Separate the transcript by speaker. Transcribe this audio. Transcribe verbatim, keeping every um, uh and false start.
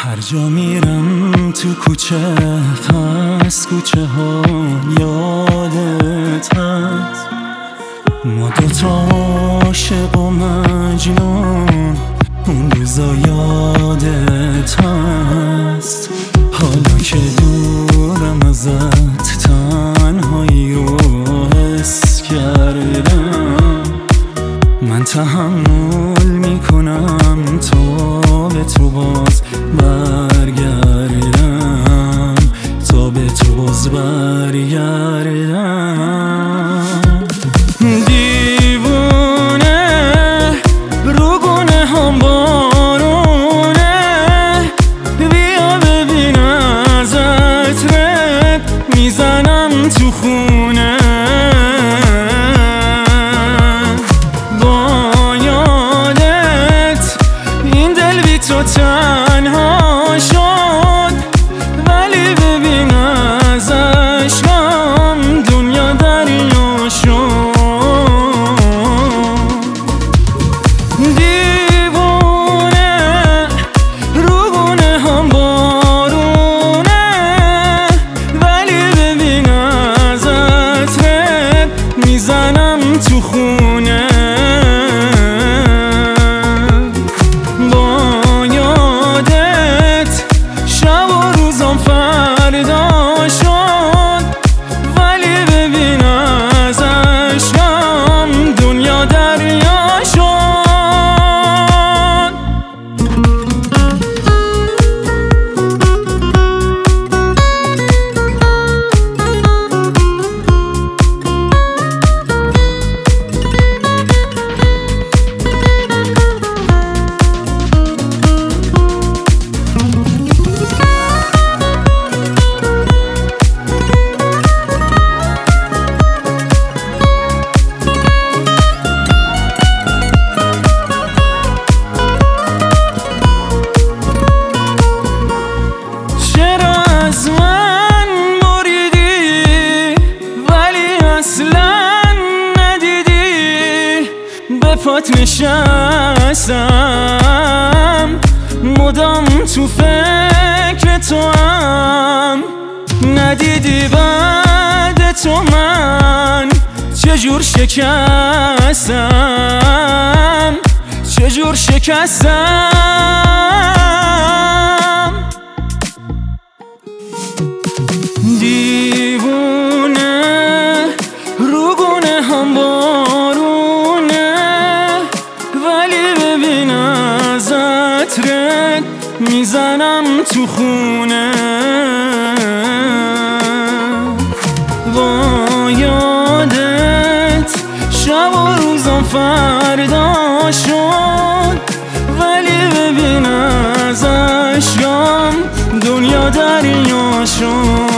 Speaker 1: هر جا میرم تو کوچه پس کوچه ها یادت هست، ما دوتا عاشق و مجنون اون روزا یادت هست. حالا که دورم ازت تنهایی رو حس کردم، من تحمل میکنم تا به تو باز برگردم، تا به تو باز برگردم. دیوونه رو گونه هم بارونه، بیا ببین از عطرت میزنم تو خونه. تو تنها شد ولی ببین از عشقم دنیا دریا شد. دیوونه رو گونه هم بارونه، ولی ببین از عطرت میزنم تو خونه. پات نشستم مدام تو فکر تو هم، ندیدی بعد تو من چجور شکستم، چجور شکستم. دیوونه رو گونه هم میزنم تو خونه. با یادت شب و روزم فردا شد، ولی ببین از عشقم دنیا دریا شد.